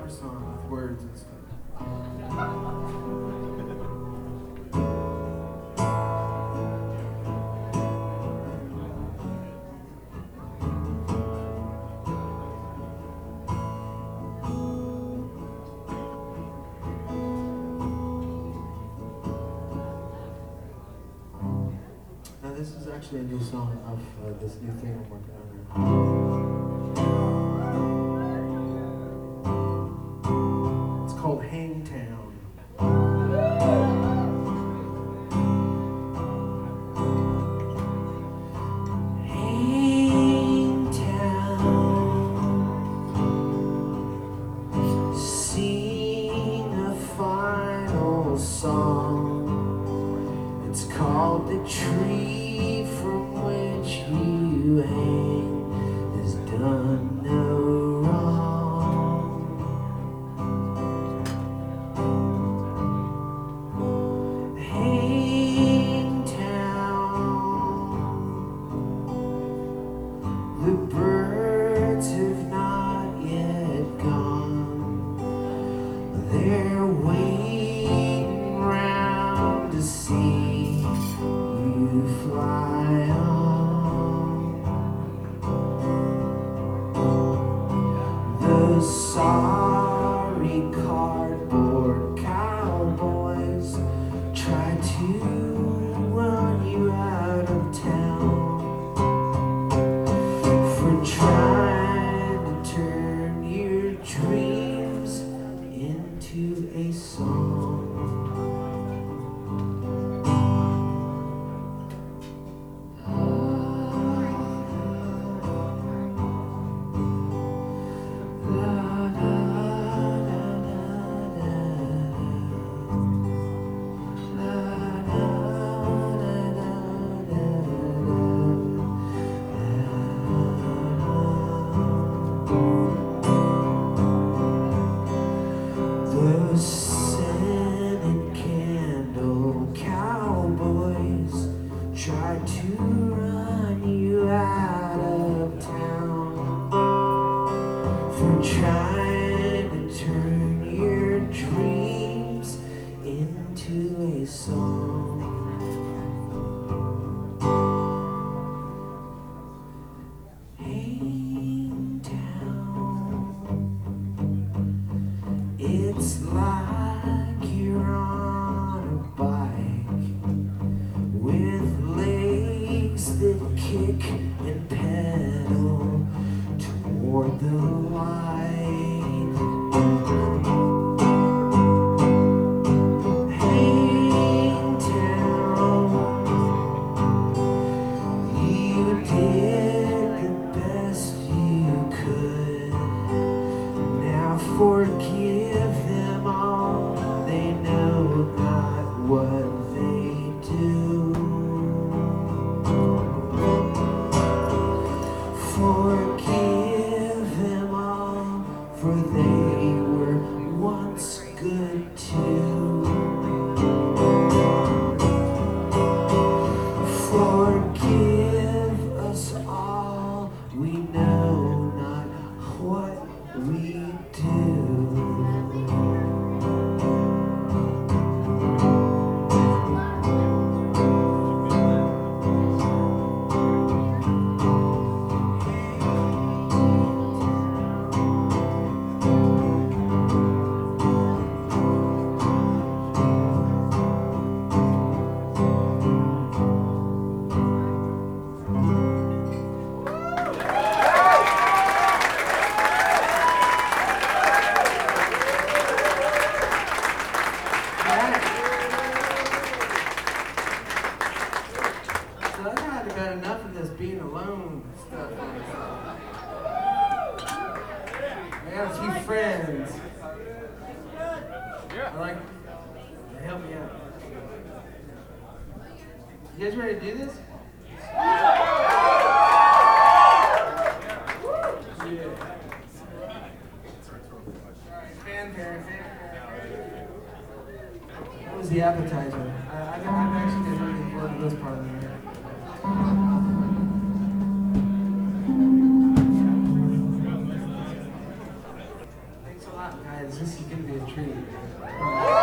song with words and stuff. Now this is actually a new song of this new thing I'm working on right now. It's called Hangtown. The tree from which you hang has done no wrong. Hangtown, the birds have not yet gone. They're waiting round to see you fly on. Those sorry cardboard cowboys try to run you out of town for trying to turn your dreams into a song. The scented candle cowboys try to run you out of town for trying to turn your dreams into a song. It's like you're on a bike with legs that kick and pedal toward the light. Hangtown, you did the best you could. Now forgive them all, they know not what they do. Forgive them all, for they were once good too. Forgive us all, we know not what we do. So I kind of got enough of this being alone stuff. I got a few friends. I like to help me out. You guys ready to do this? Yeah. Fanfare. That was the appetizer. I'm actually just looking forward to this part of the year. Thanks a lot, guys. guys. This is gonna be a treat.